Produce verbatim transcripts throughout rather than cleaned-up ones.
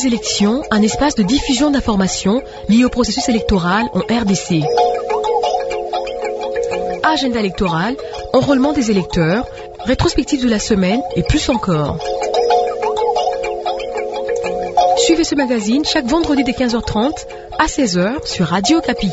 des élections, un espace de diffusion d'informations liées au processus électoral en R D C. Agenda électoral, enrôlement des électeurs, rétrospective de la semaine et plus encore. Suivez ce magazine chaque vendredi dès quinze heures trente à seize heures sur Radio Okapi.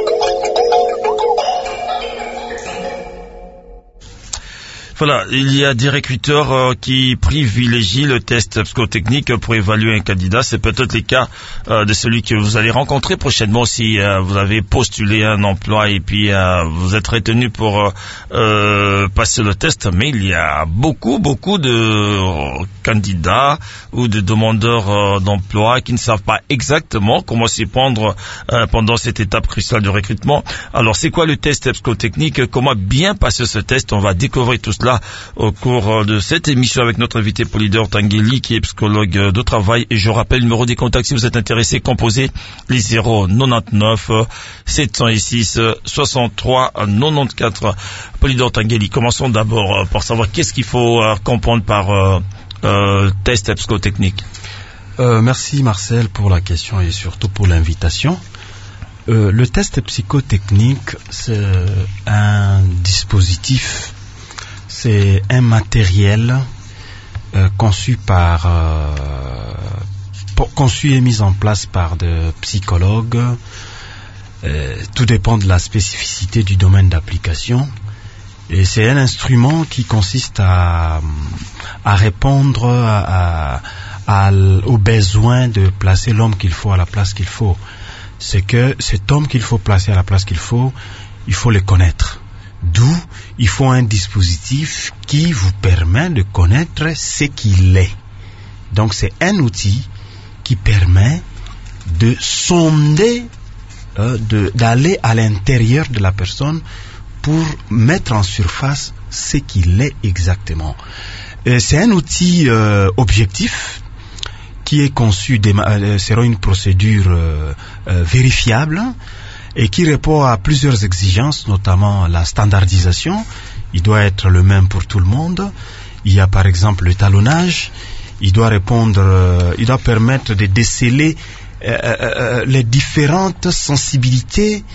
Voilà, il y a des recruteurs euh, qui privilégient le test psychotechnique pour évaluer un candidat. C'est peut-être le cas euh, de celui que vous allez rencontrer prochainement si euh, vous avez postulé un emploi et puis euh, vous êtes retenu pour euh, passer le test. Mais il y a beaucoup, beaucoup de euh, candidats ou de demandeurs euh, d'emploi qui ne savent pas exactement comment s'y prendre euh, pendant cette étape cruciale de recrutement. Alors, c'est quoi le test psychotechnique? Comment bien passer ce test? On va découvrir tout cela là au cours de cette émission avec notre invité Polydor Tangueli qui est psychologue de travail. Et je rappelle le numéro des contacts si vous êtes intéressé, composez les zéro quatre-vingt-dix-neuf sept zéro six soixante-trois quatre-vingt-quatorze. Polydor Tangueli, commençons d'abord par savoir qu'est-ce qu'il faut comprendre par euh, euh, test psychotechnique. Euh, merci Marcel pour la question et surtout pour l'invitation. Euh, le test psychotechnique, c'est un dispositif, c'est un matériel euh, conçu par, euh, pour, conçu et mis en place par des psychologues. Euh, tout dépend de la spécificité du domaine d'application. Et c'est un instrument qui consiste à, à répondre à, à, à, aux besoins de placer l'homme qu'il faut à la place qu'il faut. C'est que cet homme qu'il faut placer à la place qu'il faut, il faut le connaître. D'où il faut un dispositif qui vous permet de connaître ce qu'il est. Donc c'est un outil qui permet de sonder, euh, de, d'aller à l'intérieur de la personne pour mettre en surface ce qu'il est exactement. Et c'est un outil euh, objectif qui est conçu, euh, sera une procédure euh, euh, vérifiable et qui répond à plusieurs exigences, notamment la standardisation. Il doit être le même pour tout le monde. Il y a par exemple le talonnage. Il doit répondre, euh, il doit permettre de déceler euh, euh, les différentes sensibilités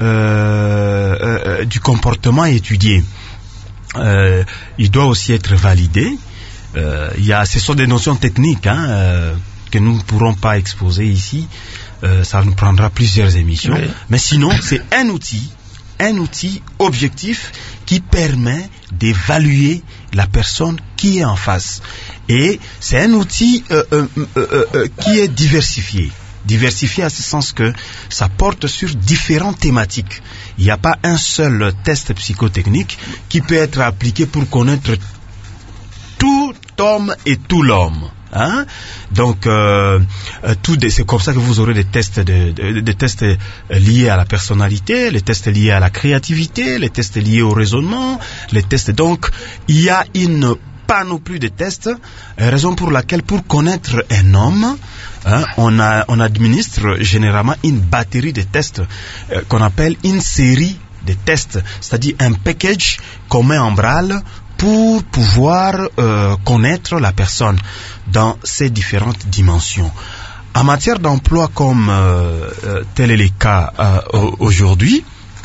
euh, euh, du comportement étudié. Euh, il doit aussi être validé. Euh, il y a, ce sont des notions techniques hein, euh, que nous ne pourrons pas exposer ici. Euh, ça nous prendra plusieurs émissions. Oui. Mais sinon, c'est un outil, un outil objectif qui permet d'évaluer la personne qui est en face. Et c'est un outil euh, euh, euh, euh, qui est diversifié. Diversifié à ce sens que ça porte sur différentes thématiques. Il n'y a pas un seul test psychotechnique qui peut être appliqué pour connaître tout homme et tout l'homme. Hein? Donc, euh, tout des, c'est comme ça que vous aurez des tests, de, de, des tests liés à la personnalité, les tests liés à la créativité, les tests liés au raisonnement, les tests. Donc, il y a une panoplie de tests, raison pour laquelle, pour connaître un homme, hein, on, a, on administre généralement une batterie de tests euh, qu'on appelle une série de tests, c'est-à-dire un package qu'on met en branle pour pouvoir euh, connaître la personne dans ses différentes dimensions. En matière d'emploi, comme euh, euh, tel est le cas euh, aujourd'hui,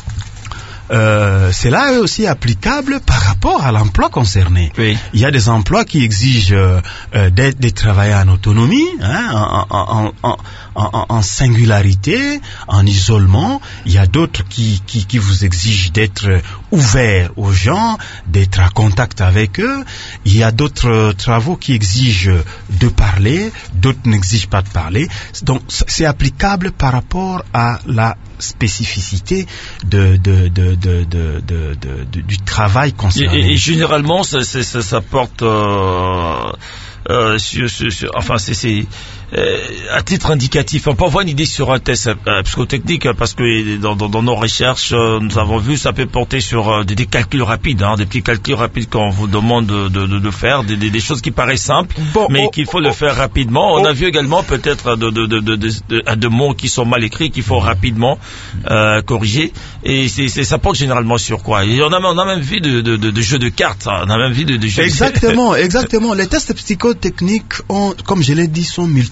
euh, cela est aussi applicable par rapport à l'emploi concerné. Oui. Il y a des emplois qui exigent euh, d'être, de travailler en autonomie, hein, en, en, en, en, en singularité, en isolement. Il y a d'autres qui, qui, qui vous exigent d'être ouvert aux gens, d'être en contact avec eux. Il y a d'autres travaux qui exigent de parler, d'autres n'exigent pas de parler. Donc c'est applicable par rapport à la spécificité de, de, de, de, de, de, de, de du travail concerné. Et, et généralement, ça, ça, ça, ça porte euh, euh, sur, sur, sur, enfin c'est, c'est euh, à titre indicatif. On peut avoir une idée sur un test euh, psychotechnique parce que dans, dans, dans nos recherches, euh, nous avons vu ça peut porter sur euh, des, des calculs rapides, hein, des petits calculs rapides qu'on vous demande de, de, de, de faire, des, des, des choses qui paraissent simples, bon, mais oh, qu'il faut oh, le faire rapidement. Oh, On a vu également peut-être de, de, de, de, de, de, de mots qui sont mal écrits qu'il faut rapidement euh, corriger. Et c'est, c'est, ça porte généralement sur quoi? Et on a, on a même vu de, de, de, de jeux de cartes, hein. On a même vu de, de jeux. Exactement, exactement. Les tests psychotechniques ont, comme je l'ai dit, sont multiples.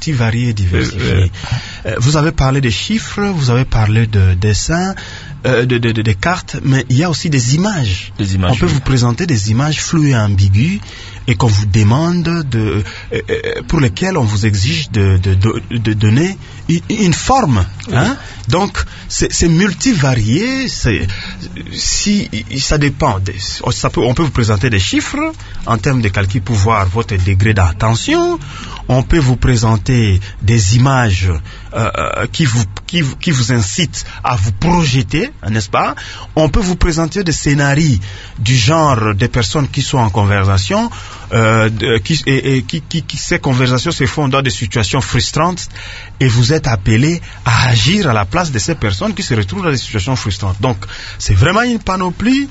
multivarié et diversifié. Euh, euh, vous avez parlé de chiffres, vous avez parlé de dessins, euh, de, de, de, de cartes, mais il y a aussi des images. Des images On peut oui. vous présenter des images floues et ambiguës et qu'on vous demande de, euh, euh, pour lesquelles on vous exige de, de, de, de donner une, une forme. Oui. Hein? Donc, c'est, c'est multivarié. C'est, si, ça dépend. De, ça peut, on peut vous présenter des chiffres en termes de calcul pour voir votre degré d'attention. On peut vous présenter des images euh, qui vous qui, qui vous incitent à vous projeter, n'est-ce pas? On peut vous présenter des scénarios du genre des personnes qui sont en conversation, euh, de, qui, et, et qui, qui, qui ces conversations se font dans des situations frustrantes, et vous êtes appelé à agir à la place de ces personnes qui se retrouvent dans des situations frustrantes. Donc, c'est vraiment une panoplie.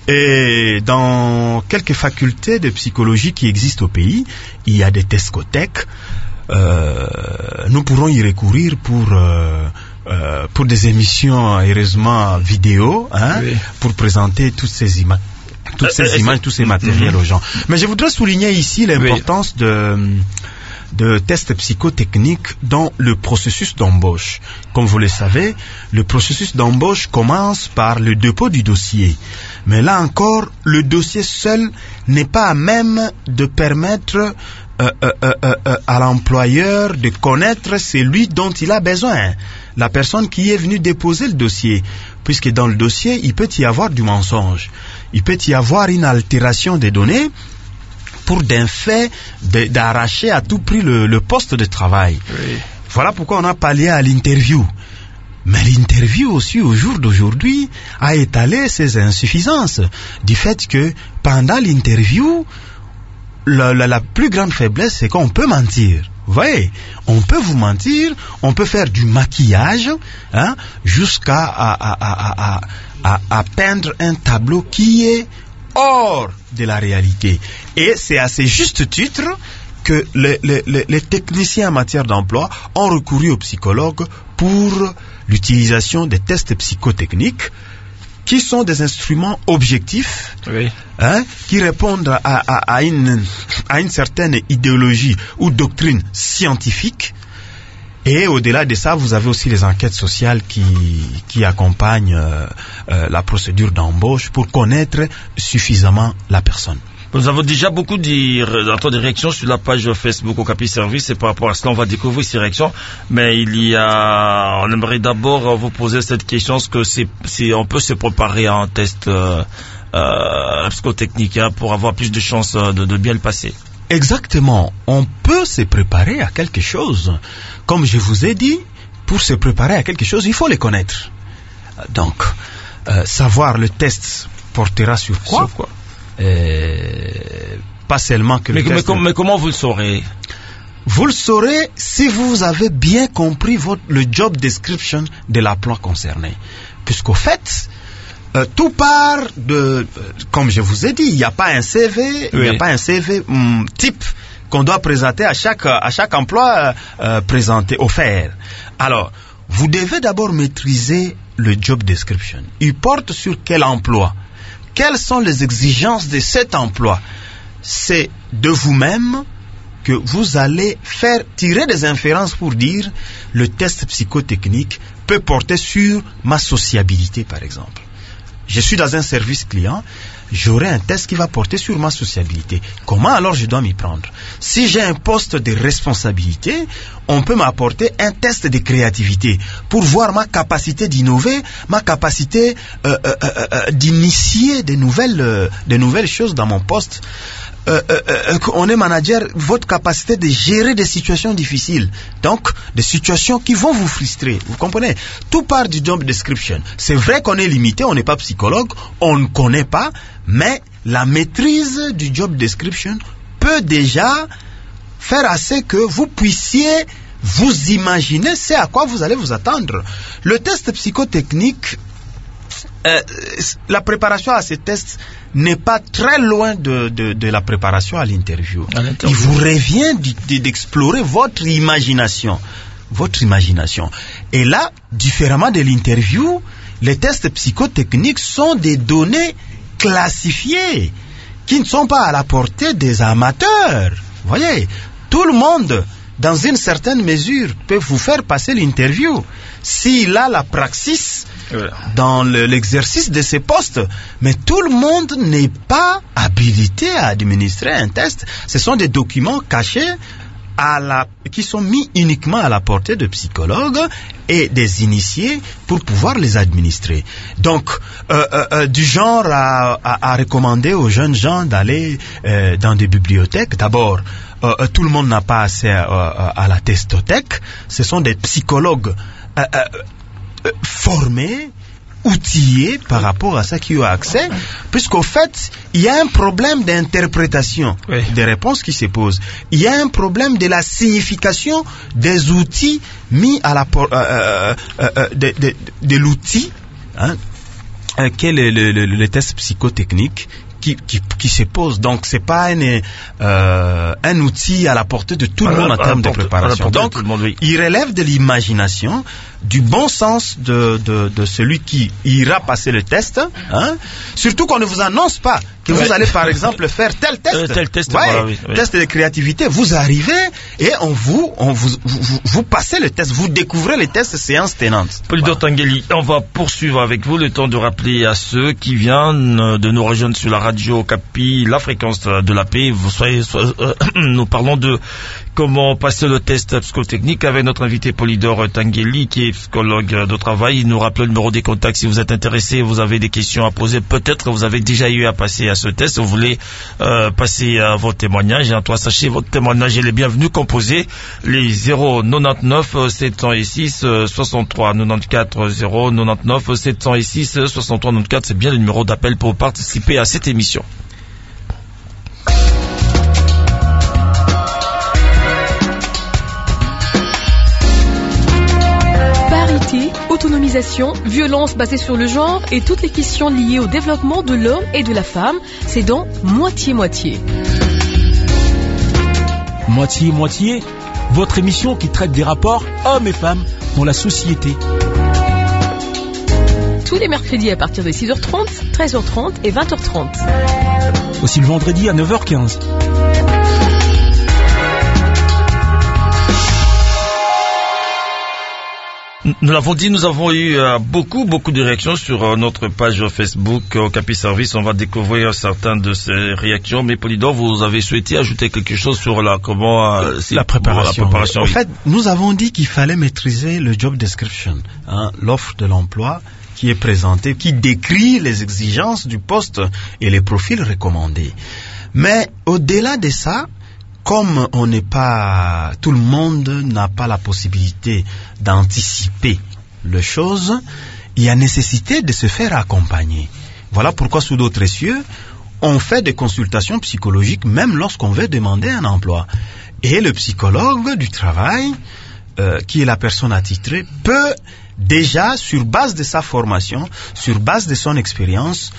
Et dans quelques facultés de psychologie qui existent au pays, il y a des tescothèques. Euh, nous pourrons y recourir pour euh, euh, pour des émissions heureusement vidéo, hein, oui. pour présenter toutes ces images, toutes ces euh, images, euh, tous ces matériels euh, aux gens. Mais je voudrais souligner ici l'importance oui. de de tests psychotechniques dans le processus d'embauche. Comme vous le savez, le processus d'embauche commence par le dépôt du dossier. Mais là encore, le dossier seul n'est pas à même de permettre euh, euh, euh, euh, à l'employeur de connaître celui dont il a besoin. La personne qui est venue déposer le dossier. Puisque dans le dossier, il peut y avoir du mensonge. Il peut y avoir une altération des données pour d'un fait de, d'arracher à tout prix le, le poste de travail. Oui. Voilà pourquoi on a pallié à l'interview. Mais l'interview aussi au jour d'aujourd'hui a étalé ses insuffisances du fait que pendant l'interview, la, la, la plus grande faiblesse c'est qu'on peut mentir. Vous voyez, on peut vous mentir, on peut faire du maquillage, hein, jusqu'à à, à, à, à, à, à peindre un tableau qui est hors de la réalité. Et c'est à ce juste titre que les, les, les techniciens en matière d'emploi ont recouru aux psychologues pour l'utilisation des tests psychotechniques qui sont des instruments objectifs, oui. hein, qui répondent à, à, à, une, à une certaine idéologie ou doctrine scientifique. Et au-delà de ça, vous avez aussi les enquêtes sociales qui, qui accompagnent euh, euh, la procédure d'embauche pour connaître suffisamment la personne. Nous avons déjà beaucoup de, de réactions sur la page Facebook Okapi Service, et par rapport à cela, on va découvrir ces réactions. Mais il y a, on aimerait d'abord vous poser cette question, est-ce que c'est, c'est, on peut se préparer à un test euh, euh, psychotechnique hein, pour avoir plus de chances de, de bien le passer? Exactement. On peut se préparer à quelque chose. Comme je vous ai dit, pour se préparer à quelque chose, il faut les connaître. Donc, euh, savoir le test portera sur quoi, sur quoi euh, Pas seulement que mais, le mais, test... mais, mais comment vous le saurez? Vous le saurez si vous avez bien compris votre, le job description de l'emploi concerné. Puisqu'au fait... Euh, tout part de, euh, comme je vous ai dit, il n'y a pas un C V, oui. il n'y a pas un C V hum, type qu'on doit présenter à chaque à chaque emploi euh, présenté, offert. Alors, vous devez d'abord maîtriser le job description. Il porte sur quel emploi? Quelles sont les exigences de cet emploi? C'est de vous-même que vous allez faire tirer des inférences pour dire le test psychotechnique peut porter sur ma sociabilité, par exemple. Je suis dans un service client, j'aurai un test qui va porter sur ma sociabilité. Comment alors je dois m'y prendre? Si j'ai un poste de responsabilité, on peut m'apporter un test de créativité pour voir ma capacité d'innover, ma capacité euh, euh, euh, d'initier de nouvelles, euh, de nouvelles choses dans mon poste. Euh, euh, euh, on est manager, votre capacité de gérer des situations difficiles, donc des situations qui vont vous frustrer, vous comprenez? Tout part du job description. C'est vrai qu'on est limité, on n'est pas psychologue, on ne connaît pas, mais la maîtrise du job description peut déjà faire assez que vous puissiez vous imaginer c'est à quoi vous allez vous attendre. Le test psychotechnique, euh, la préparation à ces tests n'est pas très loin de, de, de la préparation à l'interview. À l'interview. Il vous revient d'explorer votre imagination. Votre imagination. Et là, différemment de l'interview, les tests psychotechniques sont des données classifiées qui ne sont pas à la portée des amateurs. Vous voyez, tout le monde dans une certaine mesure, peut vous faire passer l'interview. S'il a la praxis ouais. dans le, l'exercice de ces postes. Mais tout le monde n'est pas habilité à administrer un test. Ce sont des documents cachés à la, qui sont mis uniquement à la portée de psychologues et des initiés pour pouvoir les administrer. Donc, euh, euh, du genre à, à, à recommander aux jeunes gens d'aller euh, dans des bibliothèques, d'abord, euh, tout le monde n'a pas accès à, à, à la testothèque. Ce sont des psychologues euh, euh, formés, outillés par rapport à ça qui ont accès, puisqu'au fait, il y a un problème d'interprétation oui. des réponses qui se posent. Il y a un problème de la signification des outils mis à la euh, euh, euh, de, de, de l'outil, hein, euh, qu'est le, le, le, le test psychotechnique. Qui, qui, qui se pose. Donc, c'est pas un, euh, un outil à la portée de tout le monde en termes de préparation. Donc, monde, oui. il relève de l'imagination, du bon sens de, de, de celui qui ira passer le test. Hein? Surtout qu'on ne vous annonce pas que ouais. vous allez, par exemple, faire tel test. Euh, tel test, ouais, voilà, oui, oui. Test de créativité. Vous arrivez et on vous, on vous, vous, vous passez le test. Vous découvrez les tests séances tenantes. Polydore voilà. Tangueli, on va poursuivre avec vous le temps de rappeler à ceux qui viennent de nous rejoindre sur la radio Radio Capi, la fréquence de la paix. Vous soyez, soyez euh, nous parlons de comment passer le test psychotechnique avec notre invité Polydore Tangueli, qui est psychologue de travail. Il nous rappelle le numéro des contacts si vous êtes intéressé, vous avez des questions à poser. Peut-être que vous avez déjà eu à passer à ce test, vous voulez euh, passer à votre témoignage. Et en toi, sachez, votre témoignage est le bienvenu. Composez les zéro quatre-vingt-dix-neuf sept cent six soixante-trois quatre-vingt-quatorze zéro quatre-vingt-dix-neuf sept cent six soixante-trois quatre-vingt-quatorze. C'est bien le numéro d'appel pour participer à cette émission. Parité, autonomisation, violence basée sur le genre et toutes les questions liées au développement de l'homme et de la femme, c'est dans Moitié-Moitié. Moitié-Moitié, votre émission qui traite des rapports hommes et femmes dans la société. Tous les mercredis à partir de six heures trente, treize heures trente et vingt heures trente. Aussi le vendredi à neuf heures quinze. Nous l'avons dit, nous avons eu euh, beaucoup, beaucoup de réactions sur euh, notre page Facebook euh, Capi Service. On va découvrir certaines de ces réactions. Mais Polydore, vous avez souhaité ajouter quelque chose sur la comment euh, la préparation. La préparation en oui. fait, nous avons dit qu'il fallait maîtriser le job description, hein, l'offre de l'emploi qui est présentée, qui décrit les exigences du poste et les profils recommandés. Mais au-delà de ça, comme on n'est pas, tout le monde n'a pas la possibilité d'anticiper les choses, il y a nécessité de se faire accompagner. Voilà pourquoi sous d'autres cieux, on fait des consultations psychologiques même lorsqu'on veut demander un emploi. Et le psychologue du travail, euh, qui est la personne attitrée, peut déjà, sur base de sa formation, sur base de son expérience,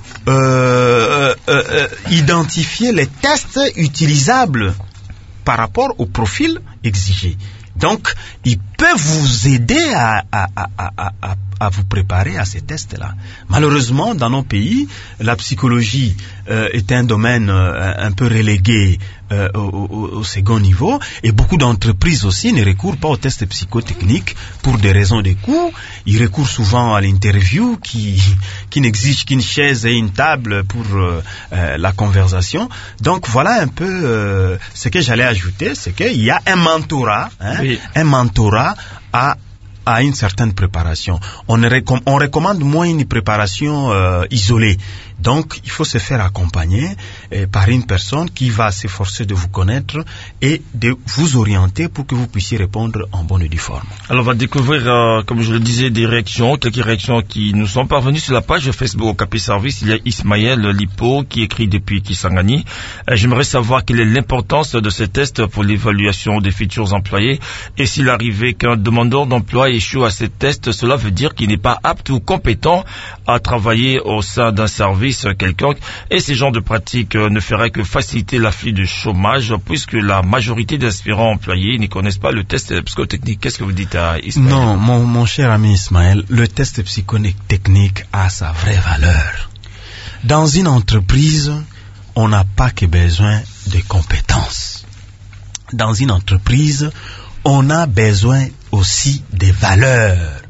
Euh, euh, euh, identifier les tests utilisables par rapport au profil exigé. Donc, il peut vous aider à, à, à, à, à, à vous préparer à ces tests-là. Malheureusement, dans nos pays, la psychologie euh, est un domaine euh, un peu relégué euh, au, au, au second niveau, et beaucoup d'entreprises aussi ne recourent pas aux tests psychotechniques pour des raisons de coût. Ils recourent souvent à l'interview qui, qui n'exige qu'une chaise et une table pour euh, euh, la conversation. Donc voilà un peu euh, ce que j'allais ajouter, c'est qu'il y a un mentorat, hein, oui. un mentorat à à une certaine préparation. On, recomm- on recommande moins une préparation euh, isolée. Donc, il faut se faire accompagner euh, par une personne qui va s'efforcer de vous connaître et de vous orienter pour que vous puissiez répondre en bonne et due forme. Alors, on va découvrir, euh, comme je le disais, des réactions, quelques réactions qui nous sont parvenues sur la page Facebook au Capi Service. Il y a Ismaël Lipo qui écrit depuis Kisangani. Euh, j'aimerais savoir quelle est l'importance de ces tests pour l'évaluation des futurs employés et s'il arrivait qu'un demandeur d'emploi échoue à ces tests, cela veut dire qu'il n'est pas apte ou compétent à travailler au sein d'un service quelconque, et ces genres de pratiques euh, ne feraient que faciliter l'afflux de chômage puisque la majorité d'aspirants employés ne connaissent pas le test psychotechnique. Qu'est-ce que vous dites à Ismaël? Non, mon, mon cher ami Ismaël, le test psychotechnique a sa vraie valeur. Dans une entreprise, on n'a pas que besoin de compétences. dans une entreprise, on a besoin aussi des valeurs.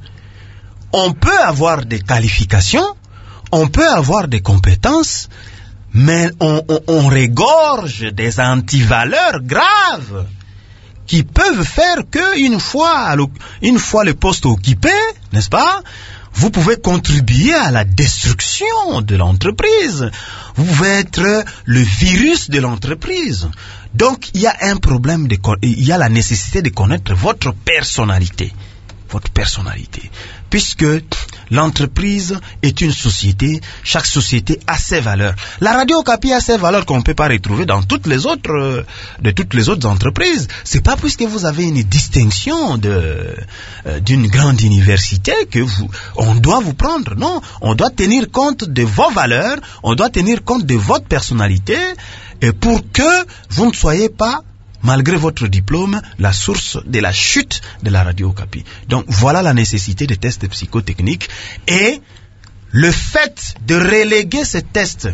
On peut avoir des qualifications, on peut avoir des compétences, mais on, on, on régorge des antivaleurs graves qui peuvent faire que une fois, une fois le poste occupé, n'est-ce pas, vous pouvez contribuer à la destruction de l'entreprise. Vous pouvez être le virus de l'entreprise. Donc, il y a un problème, de, il y a la nécessité de connaître votre personnalité. Votre personnalité. Puisque l'entreprise est une société, chaque société a ses valeurs. La Radio Okapi a ses valeurs qu'on ne peut pas retrouver dans toutes les autres, euh, de toutes les autres entreprises. C'est pas puisque vous avez une distinction de, euh, d'une grande université que vous, on doit vous prendre. Non, on doit tenir compte de vos valeurs, on doit tenir compte de votre personnalité, et pour que vous ne soyez pas, malgré votre diplôme, la source de la chute de la Radio Okapi. Donc voilà la nécessité des tests psychotechniques et le fait de reléguer ces tests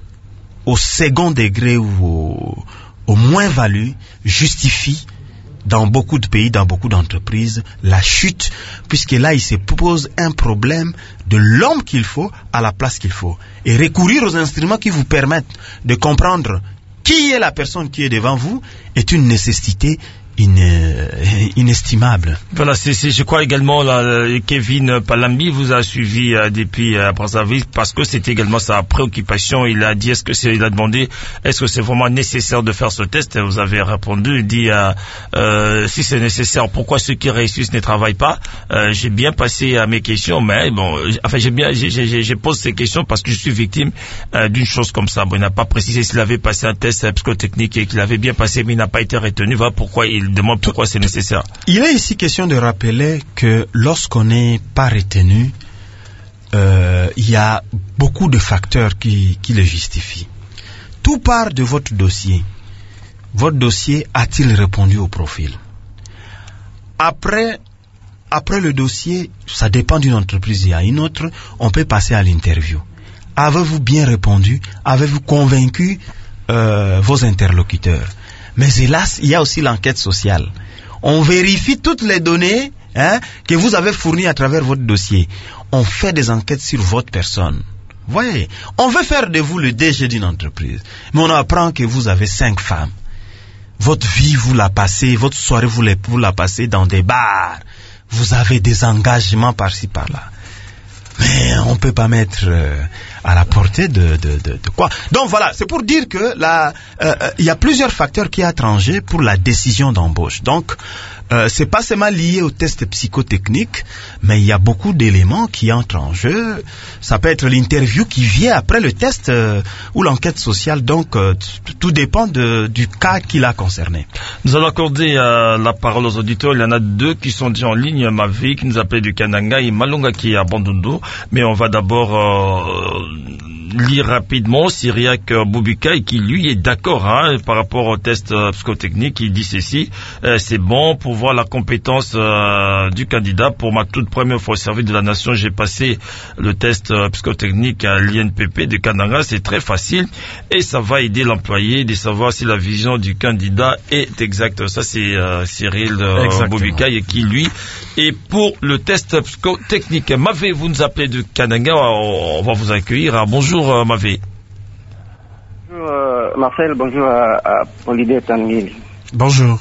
au second degré ou au, au moins-value justifie dans beaucoup de pays, dans beaucoup d'entreprises, la chute, puisque là il se pose un problème de l'homme qu'il faut à la place qu'il faut. Et recourir aux instruments qui vous permettent de comprendre qui est la personne qui est devant vous est une nécessité in, euh, inestimable. Voilà, c'est, c'est, je crois également là, Kevin Palambi vous a suivi euh, depuis euh, Brazzaville parce que c'était également sa préoccupation. Il a dit, est-ce que c'est, il a demandé, est-ce que c'est vraiment nécessaire de faire ce test? Et vous avez répondu, il dit, euh, euh, si c'est nécessaire, pourquoi ceux qui réussissent ne travaillent pas? euh, J'ai bien passé à mes questions, mais bon, enfin j'ai bien, j'ai, j'ai, j'ai posé ces questions parce que je suis victime euh, d'une chose comme ça. Bon, il n'a pas précisé s'il avait passé un test psychotechnique et qu'il avait bien passé, mais il n'a pas été retenu. Voilà pourquoi il demande pourquoi c'est nécessaire. Il est ici question de rappeler que lorsqu'on n'est pas retenu, euh, il y a beaucoup de facteurs qui, qui le justifient. Tout part de votre dossier. Votre dossier a-t-il répondu au profil? Après, après le dossier, ça dépend d'une entreprise à une autre, on peut passer à l'interview. Avez-vous bien répondu? Avez-vous convaincu euh, vos interlocuteurs? Mais hélas, il y a aussi l'enquête sociale. On vérifie toutes les données hein, que vous avez fournies à travers votre dossier. On fait des enquêtes sur votre personne. Vous voyez, on veut faire de vous le D G d'une entreprise, mais on apprend que vous avez cinq femmes. Votre vie, vous la passez, votre soirée, vous la, vous la passez dans des bars. Vous avez des engagements par-ci, par-là. Mais on peut pas mettre euh, à la portée de, de, de, de quoi. Donc voilà, c'est pour dire que là, il euh, y a plusieurs facteurs qui entrent en jeu pour la décision d'embauche. Donc, euh, c'est pas seulement lié au test psychotechnique, mais il y a beaucoup d'éléments qui entrent en jeu. Ça peut être l'interview qui vient après le test euh, ou l'enquête sociale. Donc, euh, tout dépend de, du cas qui l'a concerné. Nous allons accorder euh, la parole aux auditeurs. Il y en a deux qui sont déjà en ligne. Mavi qui nous appelait du Kananga et Malunga qui est à Bandundu. Mais on va d'abord euh, lire rapidement Cyriac Boubika qui lui est d'accord hein, par rapport au test euh, psychotechnique. Il dit ceci, euh, c'est bon pour voir la compétence euh, du candidat. Pour ma toute première fois au service de la nation, j'ai passé le test euh, psychotechnique à l'I N P P de Kananga. C'est très facile et ça va aider l'employé de savoir si la vision du candidat est exacte. Ça c'est euh, Cyril euh, Boubika qui lui est pour le test psychotechnique. Mavé, vous nous appelez de Kananga, on va vous accueillir. Ah, bonjour euh, Mavé. Bonjour euh, Marcel, bonjour à, à Polydé Tangil. Bonjour.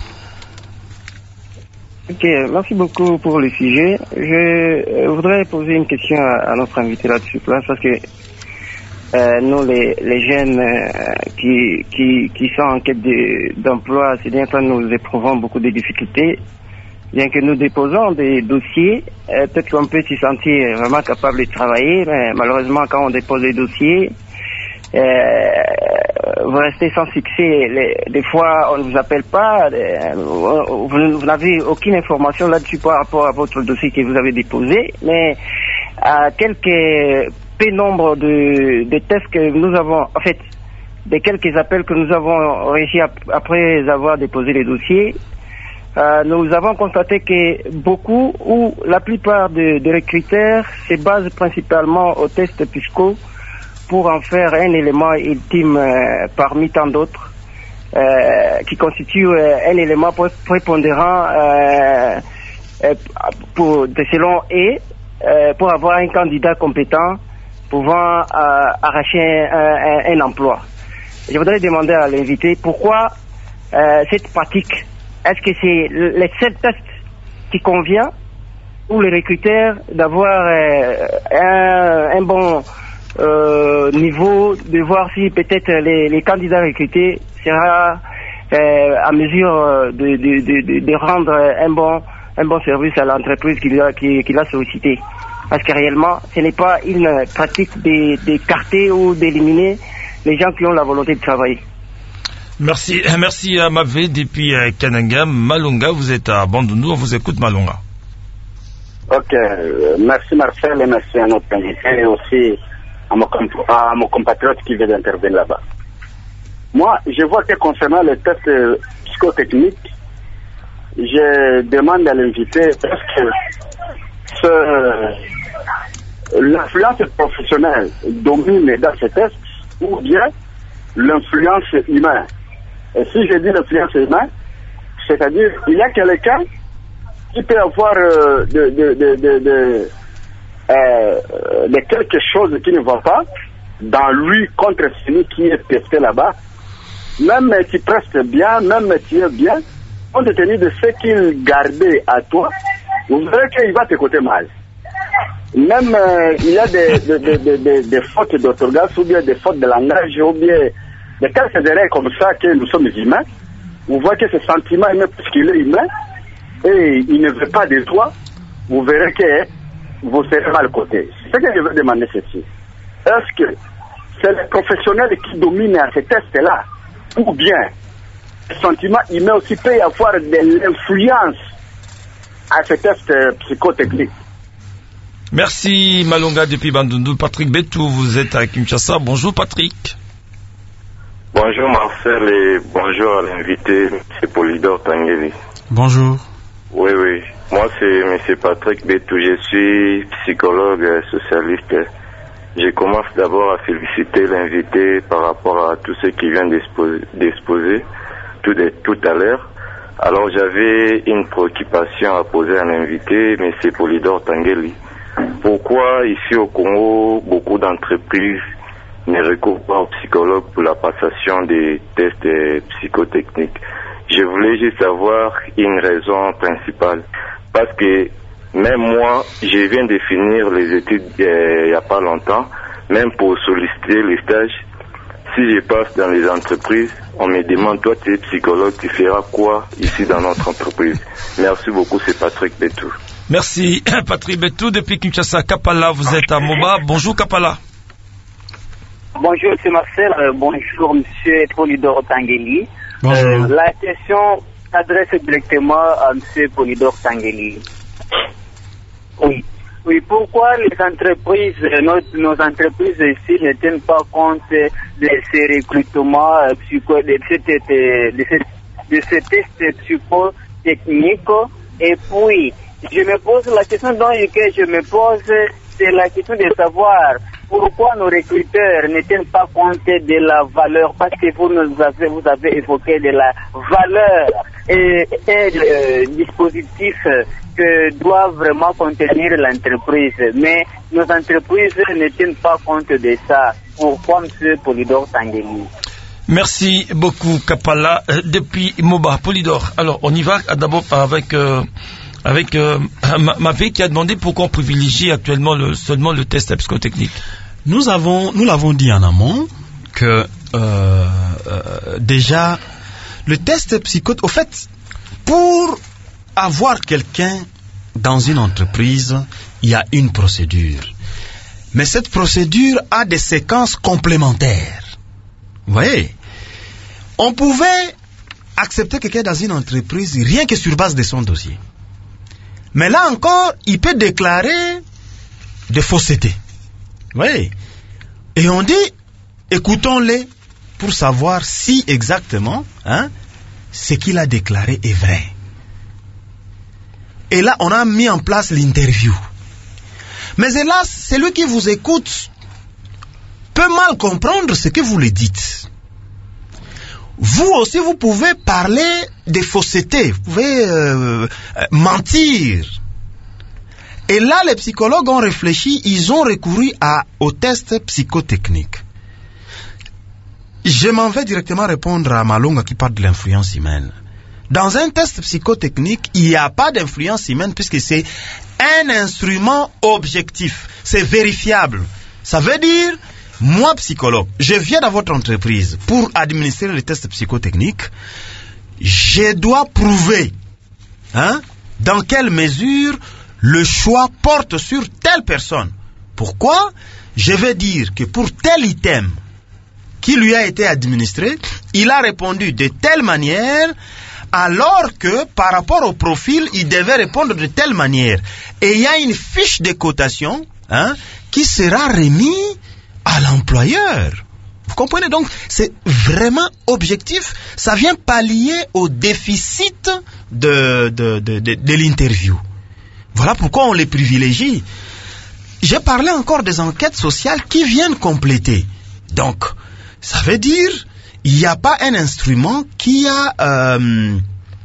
Ok, merci beaucoup pour le sujet. Je euh, voudrais poser une question à, à notre invité là-dessus, place, parce que euh, nous, les, les jeunes euh, qui, qui, qui sont en quête de, d'emploi, ces derniers temps, nous éprouvons beaucoup de difficultés. Bien que nous déposons des dossiers, euh, peut-être qu'on peut s'y sentir vraiment capable de travailler, mais malheureusement, quand on dépose des dossiers, euh, vous restez sans succès. Les, des fois, on ne vous appelle pas, euh, vous, vous n'avez aucune information là-dessus par rapport à votre dossier que vous avez déposé, mais à quelques peu nombre de, de tests que nous avons, en fait, des quelques appels que nous avons réussi à, après avoir déposé les dossiers, Euh, nous avons constaté que beaucoup ou la plupart des de recruteurs se basent principalement aux tests psycho pour en faire un élément ultime euh, parmi tant d'autres. Euh, euh, qui constitue euh, un élément prépondérant euh, euh, pour, selon et euh, pour avoir un candidat compétent pouvant euh, arracher un, un, un emploi. Je voudrais demander à l'invité pourquoi euh, cette pratique. Est-ce que c'est le seul test qui convient pour les recruteurs d'avoir euh, un, un bon euh, niveau, de voir si peut-être les, les candidats recrutés sera euh, à mesure de, de, de, de rendre un bon, un bon service à l'entreprise qui l'a qui, qui l'a sollicité. Parce que réellement, ce n'est pas une pratique d'écarter ou d'éliminer les gens qui ont la volonté de travailler. Merci, merci à Mavé depuis euh, Kananga. Malonga, vous êtes à Bandundu, on vous écoute Malonga. Ok, euh, merci Marcel et merci à notre invité et aussi à mon, à mon compatriote qui vient d'intervenir là-bas. Moi, je vois que concernant les tests euh, psychotechniques, je demande à l'invité est-ce que ce, euh, l'influence professionnelle domine dans ces tests ou bien l'influence humaine. Et si je dis l'influence humaine, c'est-à-dire il y a quelqu'un qui peut avoir euh, de, de, de, de, de, euh, de quelque chose qui ne va pas dans lui contre celui qui est testé là-bas, même tu prestes bien, même tu es bien, compte tenu de ce qu'il gardait à toi, vous verrez qu'il va t'écouter mal. Même euh, il y a des, des, des, des, des, des fautes d'orthographe ou bien des fautes de langage ou bien des quelques erreurs comme ça que nous sommes humains. Vous voyez que ce sentiment est même plus qu'il est humain et il ne veut pas de toi, vous verrez que vous serez mal coté. C'est ce que je veux demander ceci. Est-ce que c'est les professionnels qui dominent à ces tests-là ou bien le sentiment humain aussi peut y avoir de l'influence à ces tests psychotechniques? Merci Malonga depuis Bandundu. Patrick Betou, vous êtes à Kinshasa. Bonjour Patrick. Bonjour Marcel et bonjour à l'invité, M. Polydor Tangeli. Bonjour. Oui, oui. Moi c'est M. Patrick Betou. Je suis psychologue socialiste. Je commence d'abord à féliciter l'invité par rapport à tout ce qu'il vient d'exposer tout, de, tout à l'heure. Alors j'avais une préoccupation à poser à l'invité, M. Polydor Tangeli. Pourquoi ici au Congo, beaucoup d'entreprises ne recourent pas aux psychologues pour la passation des tests psychotechniques? Je voulais juste savoir une raison principale. Parce que même moi, je viens de finir les études euh, il n'y a pas longtemps, même pour solliciter les stages. Si je passe dans les entreprises, on me demande, toi tu es psychologue, tu feras quoi ici dans notre entreprise? Merci beaucoup, c'est Patrick Betou. Merci Patrick Betou depuis Kinshasa. Kapala, vous êtes à Moba. Bonjour Kapala. Bonjour, c'est Marcel. Euh, bonjour, monsieur Polydor Tangeli. Bonjour. Euh, la question s'adresse directement à monsieur Polydor Tangeli. Oui. Oui, pourquoi les entreprises, nos, nos entreprises ici ne tiennent pas compte de ces recrutements euh, psycho, de, cette, de, ce, de ce test psychotechnique? Et puis, je me pose la question donc que je me pose, c'est la question de savoir pourquoi nos recruteurs ne tiennent pas compte de la valeur, parce que vous nous avez, vous avez évoqué de la valeur et, et le dispositif que doit vraiment contenir l'entreprise. Mais nos entreprises ne tiennent pas compte de ça. Pourquoi, M. Polydor Tangeli? Merci beaucoup Kapala euh, depuis Moba. Polydor, alors on y va d'abord avec euh, avec euh, Mavé qui a demandé pourquoi on privilégie actuellement le, seulement le test psychotechnique. Nous avons, nous l'avons dit en amont que euh, euh, déjà le test psychotechnique, au fait, pour avoir quelqu'un dans une entreprise, il y a une procédure. Mais cette procédure a des séquences complémentaires. Vous voyez, on pouvait accepter quelqu'un dans une entreprise rien que sur base de son dossier. Mais là encore, il peut déclarer des faussetés. Vous voyez? Et on dit, écoutons-les pour savoir si exactement hein, ce qu'il a déclaré est vrai. Et là, on a mis en place l'interview. Mais hélas, celui qui vous écoute peut mal comprendre ce que vous lui dites. vous aussi, vous pouvez parler des faussetés, vous pouvez euh, mentir. Et là, les psychologues ont réfléchi, ils ont recouru à, au test psychotechnique. Je m'en vais directement répondre à Malonga qui parle de l'influence humaine. Dans un test psychotechnique, il n'y a pas d'influence humaine puisque c'est un instrument objectif, c'est vérifiable. Ça veut dire, moi psychologue, je viens dans votre entreprise pour administrer le test psychotechnique, je dois prouver hein, dans quelle mesure le choix porte sur telle personne. Pourquoi? Je vais dire que pour tel item qui lui a été administré, il a répondu de telle manière, alors que par rapport au profil, il devait répondre de telle manière. Et il y a une fiche de cotation hein, qui sera remise à l'employeur. Vous comprenez? Donc, c'est vraiment objectif. Ça vient pallier au déficit de, de, de, de, de l'interview. Voilà pourquoi on les privilégie. J'ai parlé encore des enquêtes sociales qui viennent compléter. Donc, ça veut dire, il n'y a pas un instrument qui a, euh,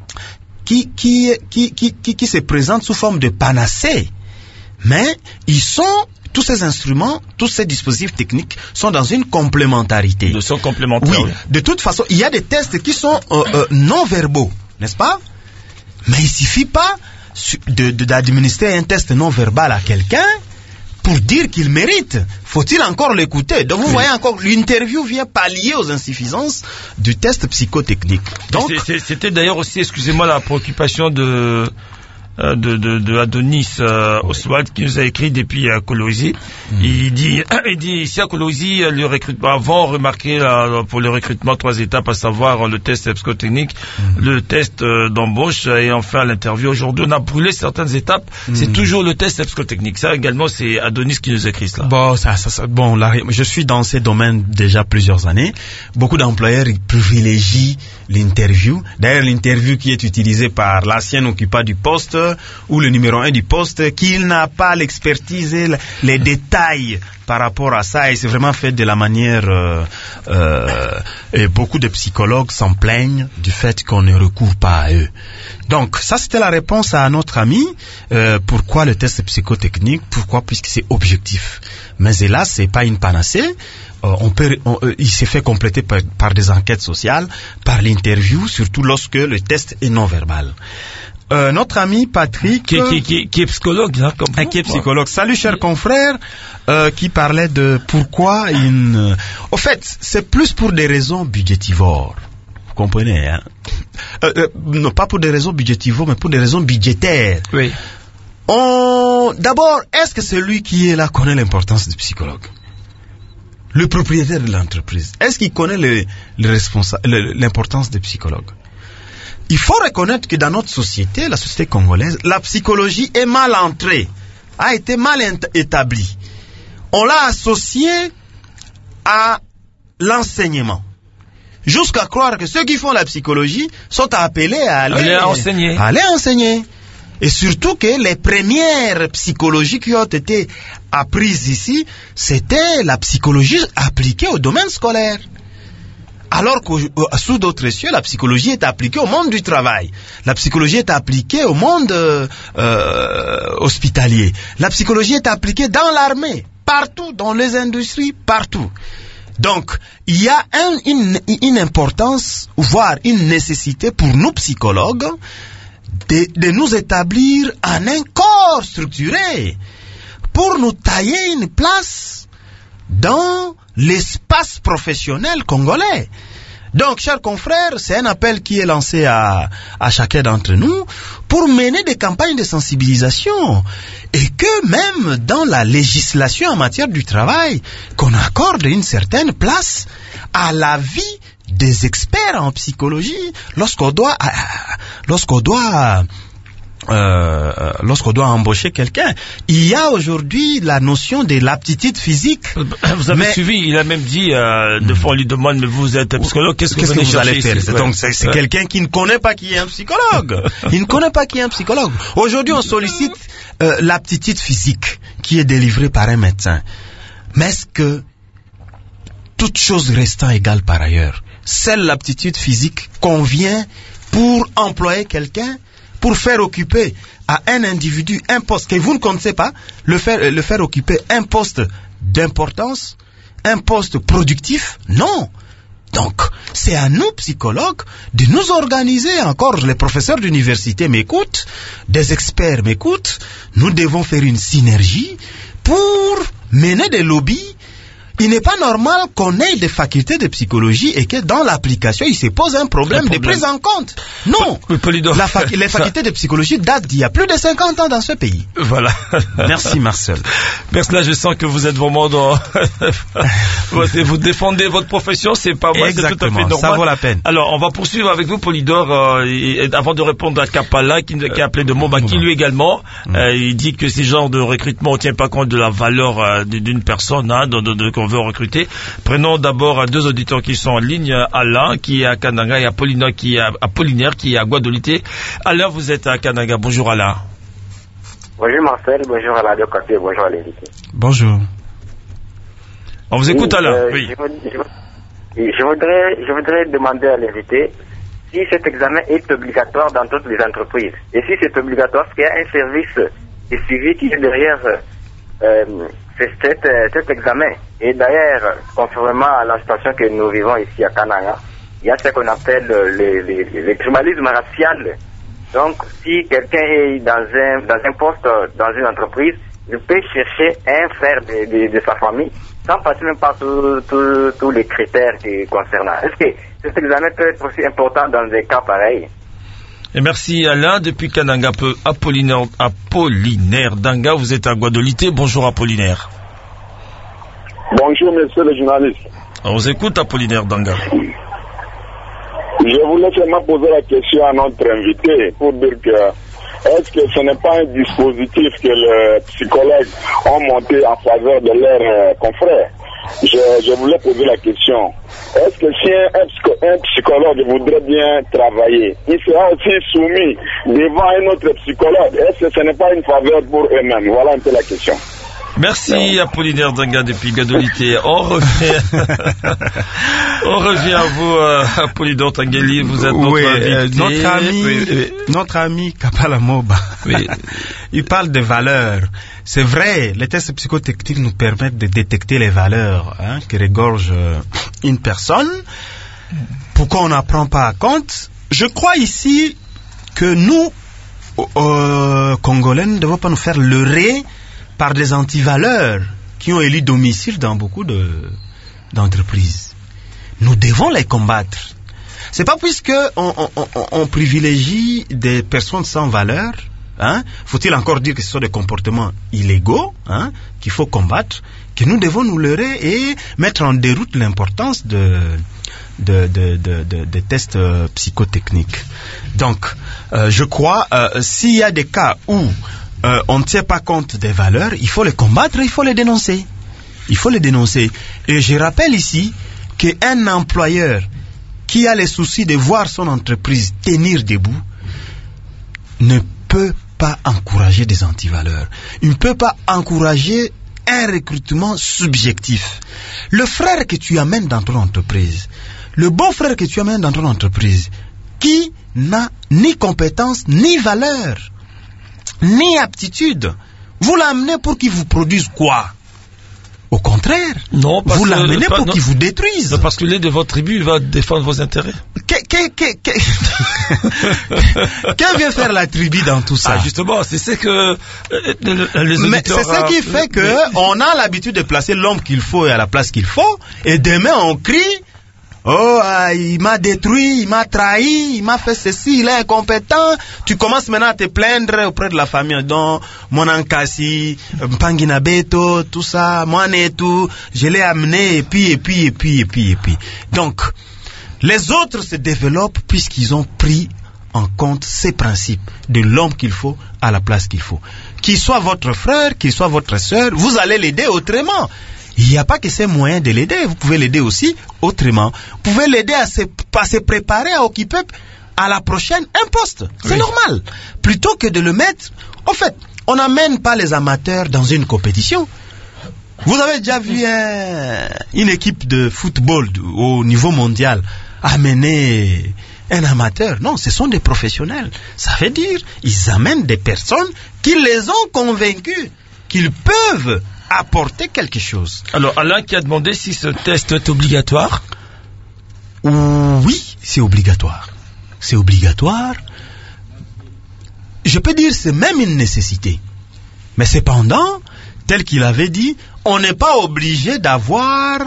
qui, qui, qui, qui, qui, qui se présente sous forme de panacée. Mais, ils sont, tous ces instruments, tous ces dispositifs techniques sont dans une complémentarité. Ils sont complémentaires. Oui. De toute façon, il y a des tests qui sont euh, euh, non-verbaux, n'est-ce pas? Mais il suffit pas de, de, d'administrer un test non-verbal à quelqu'un pour dire qu'il mérite. Faut-il encore l'écouter? Donc vous oui. voyez encore, l'interview vient pallier aux insuffisances du test psychotechnique. Donc, c'est, c'était d'ailleurs aussi, excusez-moi, la préoccupation de... De, de, de Adonis euh, Oswald qui nous a écrit depuis à Kolwezi. Mmh. Il dit, il dit ici à Kolwezi, le recrutement, avant on remarquait là, pour le recrutement trois étapes, à savoir le test psychotechnique, mmh. le test euh, d'embauche et enfin l'interview. Aujourd'hui on a brûlé certaines étapes, mmh. c'est toujours le test psychotechnique. Ça également c'est Adonis qui nous a écrit cela. Bon, ça, ça, ça, bon, là, je suis dans ces domaines déjà plusieurs années. Beaucoup d'employeurs ils privilégient l'interview. D'ailleurs l'interview qui est utilisée par l'ancien occupant du poste ou le numéro un du poste, qu'il n'a pas l'expertise et les détails par rapport à ça, et c'est vraiment fait de la manière euh, euh, et beaucoup de psychologues s'en plaignent du fait qu'on ne recourt pas à eux. Donc ça c'était la réponse à notre ami. Euh, pourquoi le test psychotechnique? Pourquoi? Puisque c'est objectif. Mais hélas c'est pas une panacée. Euh, on peut, on, euh, il s'est fait compléter par, par des enquêtes sociales, par l'interview, surtout lorsque le test est non verbal. Euh, notre ami Patrick, qui, qui, qui, qui est psychologue, hein, comme vous, qui est psychologue. Salut, cher confrère, euh, qui parlait de pourquoi une. Au fait, c'est plus pour des raisons budgétivores. Vous comprenez, hein? Euh, euh, non, pas pour des raisons budgétivores, mais pour des raisons budgétaires. Oui. On... D'abord, est-ce que celui qui est là connaît l'importance du psychologue? Le propriétaire de l'entreprise, est-ce qu'il connaît le, le responsa... le, l'importance des psychologues? Il faut reconnaître que dans notre société, la société congolaise, la psychologie est mal entrée, a été mal établie. On l'a associée à l'enseignement. Jusqu'à croire que ceux qui font la psychologie sont appelés à aller, aller enseigner. À aller enseigner. Et surtout que les premières psychologies qui ont été apprises ici, c'était la psychologie appliquée au domaine scolaire. Alors que sous d'autres cieux, la psychologie est appliquée au monde du travail. La psychologie est appliquée au monde euh, euh, hospitalier. La psychologie est appliquée dans l'armée, partout, dans les industries, partout. Donc, il y a un, une, une importance, voire une nécessité pour nous psychologues de, de nous établir en un corps structuré pour nous tailler une place dans l'espace professionnel congolais. Donc, chers confrères, c'est un appel qui est lancé à, à chacun d'entre nous pour mener des campagnes de sensibilisation et que même dans la législation en matière du travail, qu'on accorde une certaine place à la vie des experts en psychologie lorsqu'on doit, lorsqu'on doit Euh, lorsqu'on doit embaucher quelqu'un. Il y a aujourd'hui la notion de l'aptitude physique. Vous avez mais... suivi, il a même dit, euh, de fois on lui demande, mais vous êtes psychologue, qu'est-ce que, qu'est-ce vous, que vous allez faire? Ici? Donc c'est, c'est ouais. quelqu'un qui ne connaît pas qui est un psychologue. Il ne connaît pas qui est un psychologue. Aujourd'hui on sollicite euh, l'aptitude physique qui est délivrée par un médecin. Mais est-ce que, toute chose restant égale par ailleurs, seule l'aptitude physique convient pour employer quelqu'un, pour faire occuper à un individu un poste que vous ne connaissez pas, le faire, le faire occuper un poste d'importance, un poste productif? Non. Donc, c'est à nous, psychologues, de nous organiser. Encore, les professeurs d'université m'écoutent, des experts m'écoutent. Nous devons faire une synergie pour mener des lobbies. Il n'est pas normal qu'on ait des facultés de psychologie et que dans l'application, il se pose un problème, un problème. de prise en compte. Non, la fac- les facultés de psychologie datent d'il y a plus de cinquante ans dans ce pays. Voilà. Merci Marcel. Merci, là je sens que vous êtes vraiment dans... vous défendez votre profession, c'est pas mal, c'est tout à fait normal. Ça vaut la peine. Alors, on va poursuivre avec vous, Polydor, euh, et, avant de répondre à Kapala, qui, qui a appelé de Momba, qui lui également, mmh. euh, il dit que ces genres de recrutement, on tient pas compte de la valeur euh, d'une personne, hein, de, de, de, qu'on veut recruter. Prenons d'abord deux auditeurs qui sont en ligne, Alain qui est à Kananga et Apollinaire qui est à, Apollinaire qui est à Guadeloupe. Alain, vous êtes à Kananga. Bonjour Alain. Bonjour Marcel, bonjour à la deux côtés, bonjour à l'invité. Bonjour. On vous écoute oui, Alain. Euh, oui. Je, je, je, voudrais, je voudrais demander à l'invité si cet examen est obligatoire dans toutes les entreprises. Et si c'est obligatoire, parce qu'il y a un service de suivi qui est derrière euh, c'est cet, cet examen. Et d'ailleurs, conformément à la situation que nous vivons ici à Kananga, il y a ce qu'on appelle le, le, le tribalisme racial. Donc, si quelqu'un est dans un, dans un poste, dans une entreprise, il peut chercher un frère de, de, de sa famille, sans passer même par tous les critères qui concernent. Est-ce que cet examen peut être aussi important dans des cas pareils? Et merci Alain, depuis Kananga, Apollinaire, Apollinaire Danga, vous êtes à Guadeloupe. Bonjour Apollinaire. Bonjour monsieur le journaliste. On vous écoute Apollinaire Danga. Je voulais seulement poser la question à notre invité pour dire que est-ce que ce n'est pas un dispositif que les psychologues ont monté en faveur de leurs euh, confrères? Je, je voulais poser la question. Est-ce que si un, un psychologue voudrait bien travailler, il sera aussi soumis devant un autre psychologue? Est-ce que ce n'est pas une faveur pour eux-mêmes? Voilà un peu la question. Merci non. Apollinaire Danga depuis Guadeloupe. On revient, on revient à vous, euh, Apollinaire Tangeli. Vous êtes notre oui, invité. Euh, notre ami, oui, oui. notre ami Kapala Moba. Oui. Il parle de valeurs. C'est vrai, les tests psychotechniques nous permettent de détecter les valeurs hein, que regorge une personne. Pourquoi on n'en prend pas à compte? Je crois ici que nous, euh, Congolais, ne devons pas nous faire leurrer par des antivaleurs qui ont élu domicile dans beaucoup de, d'entreprises. Nous devons les combattre. C'est pas puisque on, on, on, on privilégie des personnes sans valeur, hein, faut-il encore dire que ce sont des comportements illégaux, hein, qu'il faut combattre, que nous devons nous leurrer et mettre en déroute l'importance de, de, de, de, de, de tests euh, psychotechniques. Donc, euh, je crois, euh, s'il y a des cas où Euh, on ne tient pas compte des valeurs, il faut les combattre, il faut les dénoncer. Il faut les dénoncer. Et je rappelle ici qu'un employeur qui a les soucis de voir son entreprise tenir debout ne peut pas encourager des antivaleurs. Il ne peut pas encourager un recrutement subjectif. Le frère que tu amènes dans ton entreprise, le beau-frère que tu amènes dans ton entreprise, qui n'a ni compétence ni valeur, ni aptitude, vous l'amenez pour qu'il vous produise quoi? Au contraire, non, vous l'amenez pour qu'il vous détruise. Non, parce que l'un de votre tribu, il va défendre vos intérêts. Qu'est-ce que vient faire la tribu dans tout ça? Ah, justement, c'est ce que euh, les Mais c'est ça qui fait que mais... on a l'habitude de placer l'homme qu'il faut à la place qu'il faut, et demain on crie. Oh, ah, il m'a détruit, il m'a trahi, il m'a fait ceci, il est incompétent. Tu commences maintenant à te plaindre auprès de la famille. Donc, mon Ankasi, Mpanginabeto, tout ça, moi et tout, je l'ai amené, et puis, et puis, et puis, et puis, et puis. Donc, les autres se développent puisqu'ils ont pris en compte ces principes de l'homme qu'il faut à la place qu'il faut. Qu'il soit votre frère, qu'il soit votre sœur, vous allez l'aider autrement. Il n'y a pas que ces moyens de l'aider, vous pouvez l'aider aussi autrement. Vous pouvez l'aider à se, à se préparer à occuper à la prochaine un poste. C'est oui. normal. Plutôt que de le mettre... En fait, on n'amène pas les amateurs dans une compétition. Vous avez déjà vu un, une équipe de football au niveau mondial amener un amateur. Non, ce sont des professionnels. Ça veut dire, ils amènent des personnes qui les ont convaincus qu'ils peuvent apporter quelque chose. Alors, Alain qui a demandé si ce test est obligatoire. Oui, c'est obligatoire. C'est obligatoire. Je peux dire c'est même une nécessité. Mais cependant, tel qu'il avait dit, on n'est pas obligé d'avoir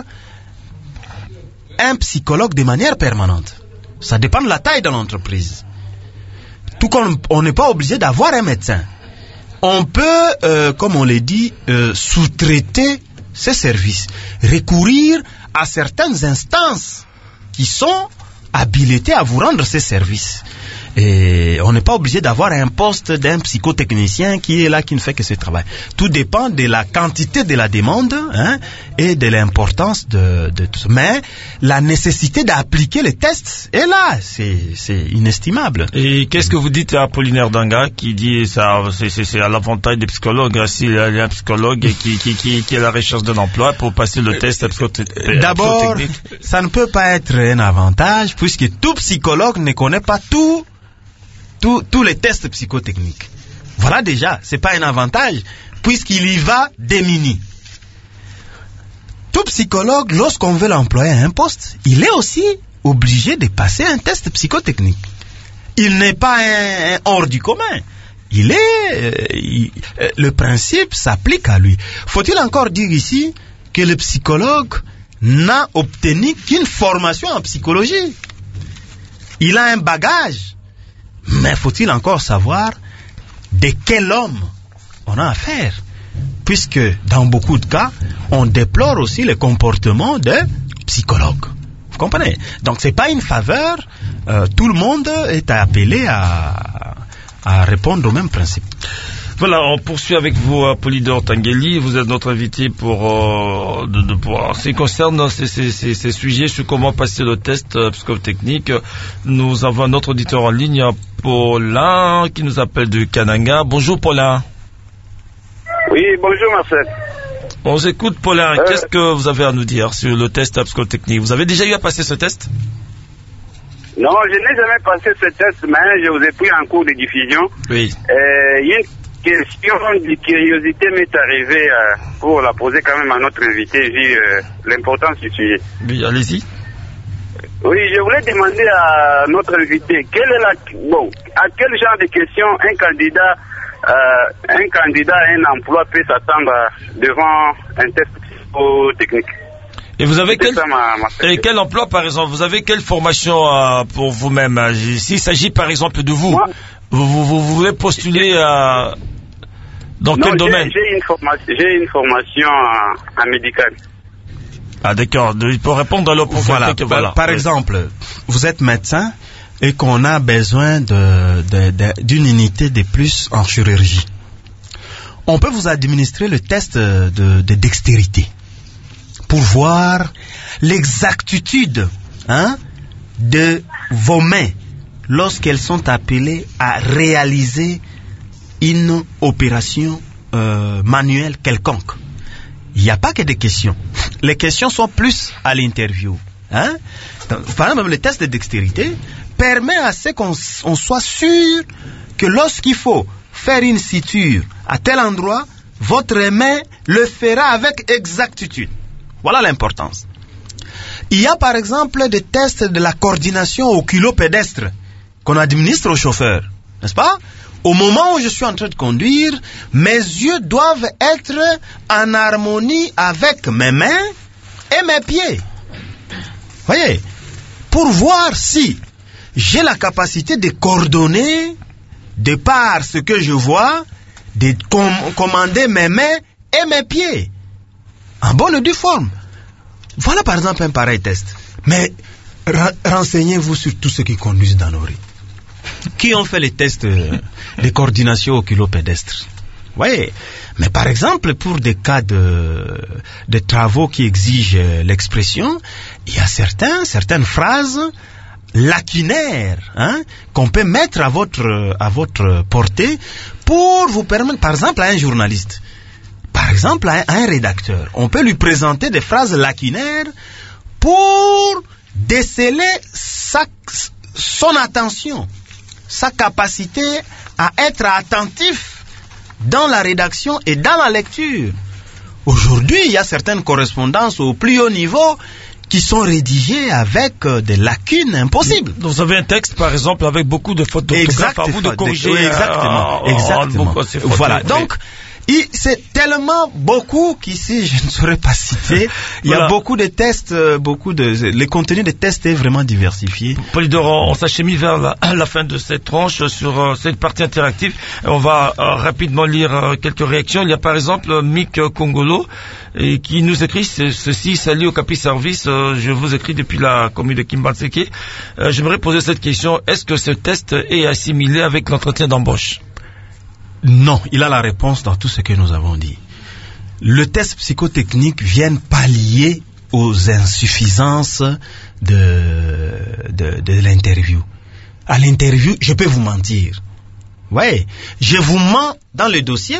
un psychologue de manière permanente. Ça dépend de la taille de l'entreprise. Tout comme on n'est pas obligé d'avoir un médecin. On peut, euh, comme on l'a dit, euh, sous-traiter ces services, recourir à certaines instances qui sont habilitées à vous rendre ces services. Et on n'est pas obligé d'avoir un poste d'un psychotechnicien qui est là, qui ne fait que ce travail. Tout dépend de la quantité de la demande, hein, et de l'importance de, de tout ça. Mais la nécessité d'appliquer les tests est là, c'est, c'est inestimable. Et qu'est-ce que vous dites à Apollinaire Danga qui dit ça, c'est, c'est, c'est à l'avantage des psychologues, s'il y a un psychologue qui, qui, qui, qui est à la recherche d'un emploi pour passer le test psychotechnique? D'abord, ça ne peut pas être un avantage puisque tout psychologue ne connaît pas tout Tous, tous les tests psychotechniques. Voilà déjà, c'est pas un avantage, puisqu'il y va démuni. Tout psychologue, lorsqu'on veut l'employer à un poste, il est aussi obligé de passer un test psychotechnique. Il n'est pas un, un hors du commun. Il est, euh, il, euh, le principe s'applique à lui. Faut-il encore dire ici que le psychologue n'a obtenu qu'une formation en psychologie? Il a un bagage. Mais faut-il encore savoir de quel homme on a affaire? Puisque dans beaucoup de cas, on déplore aussi le comportement de psychologues. Vous comprenez? Donc c'est pas une faveur. Euh, tout le monde est appelé à, à répondre au même principe. Voilà, on poursuit avec vous, Polydore Tangueli. Vous êtes notre invité pour euh, de, de pour. En ce qui concerne ces, ces, ces, ces sujets sur comment passer le test euh, psychotechnique, nous avons un autre auditeur en ligne, Paulin, qui nous appelle de Kananga. Bonjour, Paulin. Oui, bonjour, Marcel. On vous écoute, Paulin. Euh... Qu'est-ce que vous avez à nous dire sur le test psychotechnique? Vous avez déjà eu à passer ce test? Non, je n'ai jamais passé ce test, mais je vous ai pris en cours de diffusion. Oui. Euh, il y a une question de curiosité m'est arrivée euh, pour la poser quand même à notre invité, vu euh, l'importance du sujet. Oui, allez-y. Oui, je voulais demander à notre invité, quelle est la, bon, à quel genre de questions un candidat, euh, un candidat à un emploi peut s'attendre devant un test psychotechnique? Et vous avez quel, ça, ma, ma et quel emploi, par exemple? Vous avez quelle formation euh, pour vous-même? S'il s'agit, par exemple, de vous, Moi, vous, vous, vous voulez postuler à... Dans non, quel domaine? J'ai une formation, j'ai une formation en, en médical. Ah d'accord, pour répondre à l'opposition. Voilà, que, voilà. Par, par exemple, vous êtes médecin et qu'on a besoin de, de, de, d'une unité de plus en chirurgie. On peut vous administrer le test de, de dextérité pour voir l'exactitude, hein, de vos mains lorsqu'elles sont appelées à réaliser une opération euh, manuelle quelconque. Il n'y a pas que des questions. Les questions sont plus à l'interview. Hein? Par exemple, le test de dextérité permet à ce qu'on on soit sûr que lorsqu'il faut faire une suture à tel endroit, votre main le fera avec exactitude. Voilà l'importance. Il y a par exemple des tests de la coordination oculopédestre qu'on administre aux chauffeurs, n'est-ce pas? Au moment où je suis en train de conduire, mes yeux doivent être en harmonie avec mes mains et mes pieds. Voyez, pour voir si j'ai la capacité de coordonner, de par ce que je vois, de com- commander mes mains et mes pieds en bonne et due forme. Voilà par exemple un pareil test. Mais re- renseignez-vous sur tous ceux qui conduisent dans nos rues. Qui ont fait les tests de coordination oculopédestre. Oui, mais par exemple, pour des cas de, de travaux qui exigent l'expression, il y a certains, certaines phrases lacunaires, hein, qu'on peut mettre à votre, à votre portée pour vous permettre, par exemple, à un journaliste, par exemple, à un, à un rédacteur, on peut lui présenter des phrases lacunaires pour déceler sa, son attention, sa capacité à être attentif dans la rédaction et dans la lecture. Aujourd'hui, il y a certaines correspondances au plus haut niveau qui sont rédigées avec euh, des lacunes impossibles. Vous avez un texte, par exemple, avec beaucoup de fautes d'orthographe, à vous de corriger. Oui, exactement. Euh, exactement. En, en, voilà. Fautes, donc, il, c'est tellement beaucoup qu'ici, je ne saurais pas citer. Il voilà. y a beaucoup de tests, beaucoup de... Le contenu des tests est vraiment diversifié. Polydor, on s'achemine vers la, la fin de cette tranche sur uh, cette partie interactive. On va uh, rapidement lire uh, quelques réactions. Il y a par exemple Mick Congolo et qui nous écrit ceci: salut au Capi Service, uh, je vous écris depuis la commune de Kimbanseke. Uh, J'aimerais poser cette question: est-ce que ce test est assimilé avec l'entretien d'embauche? Non, il a la réponse dans tout ce que nous avons dit. Le test psychotechnique vient pallier aux insuffisances de, de, de l'interview. À l'interview, je peux vous mentir. Ouais, je vous mens dans le dossier.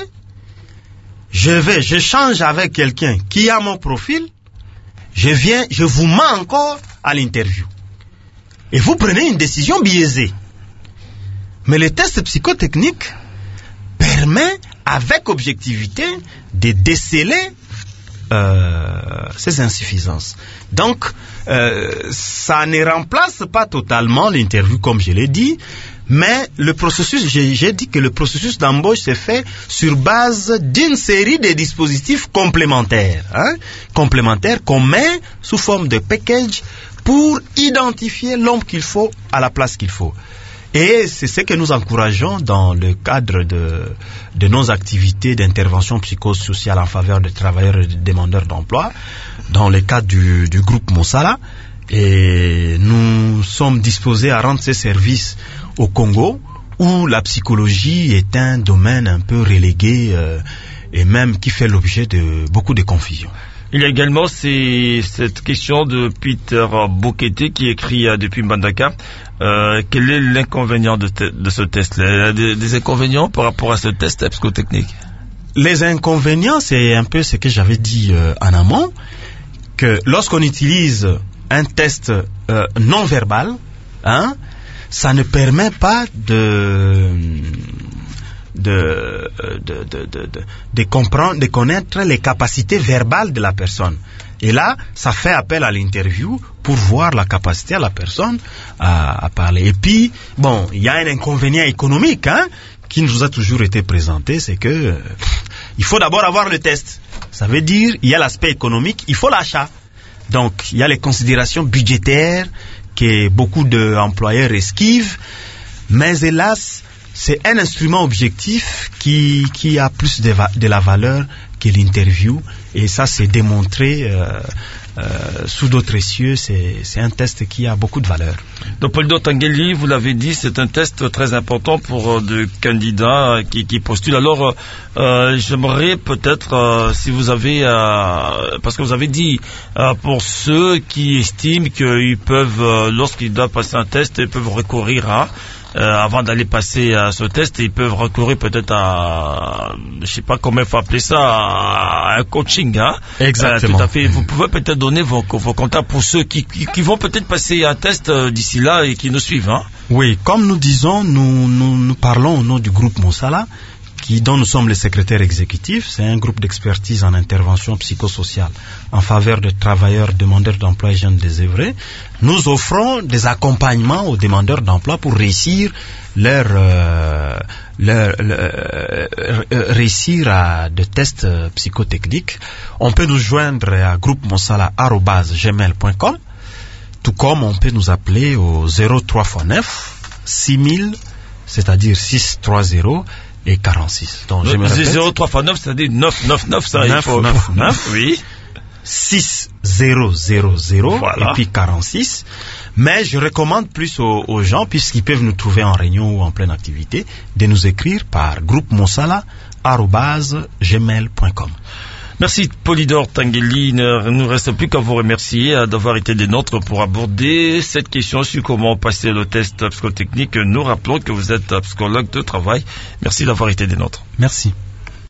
Je vais, je change avec quelqu'un qui a mon profil. Je viens, je vous mens encore à l'interview. Et vous prenez une décision biaisée. Mais le test psychotechnique permet, avec objectivité, de déceler euh, ces insuffisances. Donc, euh, ça ne remplace pas totalement l'interview, comme je l'ai dit, mais le processus, j'ai, j'ai dit que le processus d'embauche se fait sur base d'une série de dispositifs complémentaires, hein, complémentaires qu'on met sous forme de package pour identifier l'homme qu'il faut à la place qu'il faut. Et c'est ce que nous encourageons dans le cadre de, de nos activités d'intervention psychosociale en faveur des travailleurs et des demandeurs d'emploi, dans le cadre du, du groupe Mosala. Et nous sommes disposés à rendre ces services au Congo, où la psychologie est un domaine un peu relégué euh, et même qui fait l'objet de beaucoup de confusion. Il y a également ces, cette question de Peter Bokete qui écrit euh, depuis Mbandaka. Euh, quel est l'inconvénient de, te, de ce test? Il y a des, des inconvénients par rapport à ce test psychotechnique? Les inconvénients, c'est un peu ce que j'avais dit euh, en amont, que lorsqu'on utilise un test euh, non verbal, hein, ça ne permet pas de... De, de, de, de, de, de comprendre, de connaître les capacités verbales de la personne. Et là, ça fait appel à l'interview pour voir la capacité à la personne à, à parler. Et puis, bon, il y a un inconvénient économique, hein, qui nous a toujours été présenté, c'est que euh, il faut d'abord avoir le test. Ça veut dire, il y a l'aspect économique, il faut l'achat. Donc, il y a les considérations budgétaires que beaucoup d'employeurs esquivent, mais hélas, c'est un instrument objectif qui, qui a plus de, va, de la valeur que l'interview. Et ça, c'est démontré euh, euh, sous d'autres cieux. C'est, c'est un test qui a beaucoup de valeur. Donc, Polydor Tangeli, vous l'avez dit, c'est un test très important pour euh, des candidats qui, qui postulent. Alors, euh, j'aimerais peut-être, euh, si vous avez... Euh, parce que vous avez dit, euh, pour ceux qui estiment qu'ils peuvent, euh, lorsqu'ils doivent passer un test, ils peuvent recourir à... Euh, avant d'aller passer à ce test, ils peuvent recourir peut-être à, je sais pas comment il faut appeler ça, à un coaching, hein. Exactement. Euh, tout à fait. Vous pouvez peut-être donner vos, vos contacts pour ceux qui, qui, qui vont peut-être passer un test euh, d'ici là et qui nous suivent, hein. Oui, comme nous disons, nous, nous, nous parlons au nom du groupe Mosala, qui, dont nous sommes les secrétaires exécutifs. C'est un groupe d'expertise en intervention psychosociale en faveur des travailleurs demandeurs d'emploi et jeunes désœuvrés. Nous offrons des accompagnements aux demandeurs d'emploi pour réussir leur, euh, leur, leur euh, réussir à des tests psychotechniques. On peut nous joindre à groupe mosala arobase gmail point com, tout comme on peut nous appeler au zéro trois fois neuf six mille, c'est-à-dire six cent trente et quarante-six. Donc, je me répète. zéro trois fois neuf, c'est-à-dire neuf neuf neuf, ça, neuf, il faut... neuf, neuf, oui. six zéro zéro zéro, voilà. Et puis quarante-six. Mais je recommande plus aux, aux gens, puisqu'ils peuvent nous trouver en réunion ou en pleine activité, de nous écrire par groupe mosala arobase gmail point com. Merci Polydor Tangeli. Il ne nous reste plus qu'à vous remercier d'avoir été des nôtres pour aborder cette question sur comment passer le test psychotechnique. Nous rappelons que vous êtes psychologue de travail. Merci d'avoir été des nôtres. Merci.